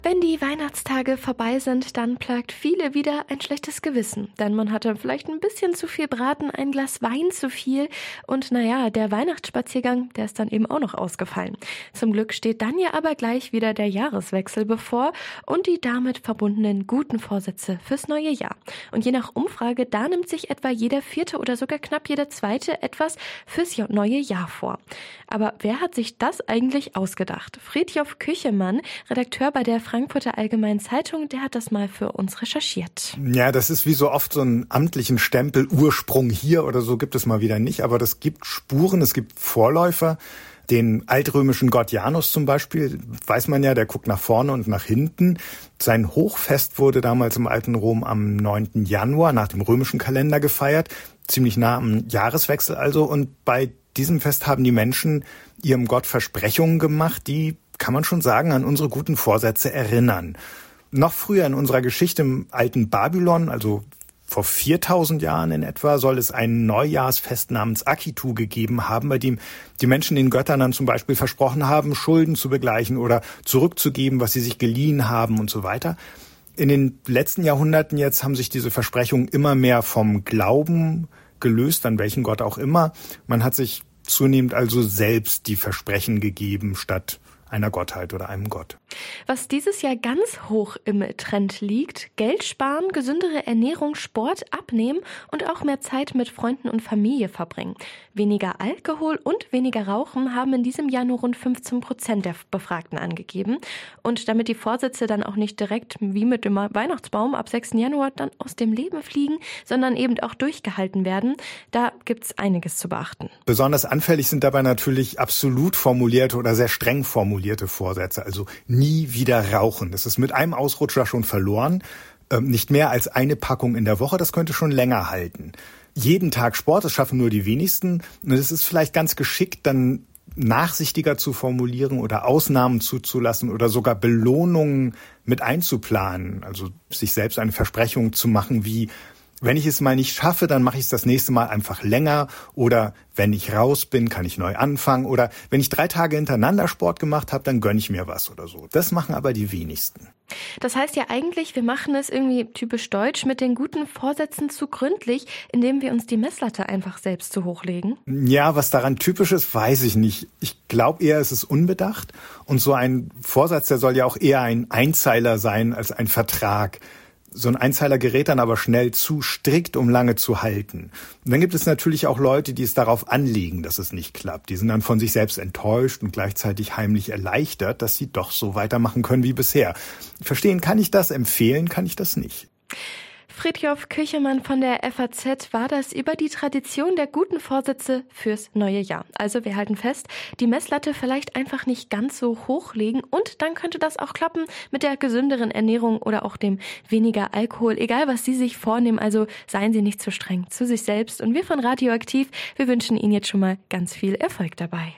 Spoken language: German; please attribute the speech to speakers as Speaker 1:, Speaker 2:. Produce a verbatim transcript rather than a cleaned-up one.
Speaker 1: Wenn die Weihnachtstage vorbei sind, dann plagt viele wieder ein schlechtes Gewissen. Denn man hatte vielleicht ein bisschen zu viel Braten, ein Glas Wein zu viel und naja, der Weihnachtsspaziergang, der ist dann eben auch noch ausgefallen. Zum Glück steht dann ja aber gleich wieder der Jahreswechsel bevor und die damit verbundenen guten Vorsätze fürs neue Jahr. Und je nach Umfrage, da nimmt sich etwa jeder vierte oder sogar knapp jeder zweite etwas fürs neue Jahr vor. Aber wer hat sich das eigentlich ausgedacht? Fridtjof Küchemann, Redakteur bei der Frankfurter Allgemeinen Zeitung, der hat das mal für uns recherchiert.
Speaker 2: Ja, das ist wie so oft so einen amtlichen Stempel, Ursprung hier oder so gibt es mal wieder nicht, aber das gibt Spuren, es gibt Vorläufer. Den altrömischen Gott Janus zum Beispiel, weiß man ja, der guckt nach vorne und nach hinten. Sein Hochfest wurde damals im alten Rom am neunten Januar nach dem römischen Kalender gefeiert, ziemlich nah am Jahreswechsel also. Und bei diesem Fest haben die Menschen ihrem Gott Versprechungen gemacht, die, kann man schon sagen, an unsere guten Vorsätze erinnern. Noch früher in unserer Geschichte im alten Babylon, also vor viertausend Jahren in etwa, soll es ein Neujahrsfest namens Akitu gegeben haben, bei dem die Menschen den Göttern dann zum Beispiel versprochen haben, Schulden zu begleichen oder zurückzugeben, was sie sich geliehen haben und so weiter. In den letzten Jahrhunderten jetzt haben sich diese Versprechungen immer mehr vom Glauben gelöst, an welchen Gott auch immer. Man hat sich zunehmend also selbst die Versprechen gegeben, statt einer Gottheit oder einem Gott.
Speaker 1: Was dieses Jahr ganz hoch im Trend liegt: Geld sparen, gesündere Ernährung, Sport, abnehmen und auch mehr Zeit mit Freunden und Familie verbringen. Weniger Alkohol und weniger Rauchen haben in diesem Jahr nur rund fünfzehn Prozent der Befragten angegeben. Und damit die Vorsätze dann auch nicht direkt wie mit dem Weihnachtsbaum ab sechsten Januar dann aus dem Leben fliegen, sondern eben auch durchgehalten werden, da gibt's einiges zu beachten.
Speaker 2: Besonders anfällig sind dabei natürlich absolut formulierte oder sehr streng formulierte Vorsätze, also nie wieder rauchen. Das ist mit einem Ausrutscher schon verloren. Ähm, nicht mehr als eine Packung in der Woche, das könnte schon länger halten. Jeden Tag Sport, das schaffen nur die wenigsten. Und es ist vielleicht ganz geschickt, dann nachsichtiger zu formulieren oder Ausnahmen zuzulassen oder sogar Belohnungen mit einzuplanen. Also sich selbst eine Versprechung zu machen wie: Wenn ich es mal nicht schaffe, dann mache ich es das nächste Mal einfach länger. Oder wenn ich raus bin, kann ich neu anfangen. Oder wenn ich drei Tage hintereinander Sport gemacht habe, dann gönne ich mir was oder so. Das machen aber die wenigsten.
Speaker 1: Das heißt ja eigentlich, wir machen es irgendwie typisch deutsch mit den guten Vorsätzen zu gründlich, indem wir uns die Messlatte einfach selbst zu hoch legen.
Speaker 2: Ja, was daran typisch ist, weiß ich nicht. Ich glaube eher, es ist unbedacht. Und so ein Vorsatz, der soll ja auch eher ein Einzeiler sein als ein Vertrag. So ein Einzeiler gerät dann aber schnell zu strikt, um lange zu halten. Und dann gibt es natürlich auch Leute, die es darauf anlegen, dass es nicht klappt. Die sind dann von sich selbst enttäuscht und gleichzeitig heimlich erleichtert, dass sie doch so weitermachen können wie bisher. Verstehen kann ich das, empfehlen kann ich das nicht.
Speaker 1: Fridtjof Küchemann von der F A Z war das über die Tradition der guten Vorsätze fürs neue Jahr. Also wir halten fest, die Messlatte vielleicht einfach nicht ganz so hochlegen und dann könnte das auch klappen mit der gesünderen Ernährung oder auch dem weniger Alkohol. Egal, was Sie sich vornehmen, also seien Sie nicht zu streng zu sich selbst. Und wir von Radioaktiv, wir wünschen Ihnen jetzt schon mal ganz viel Erfolg dabei.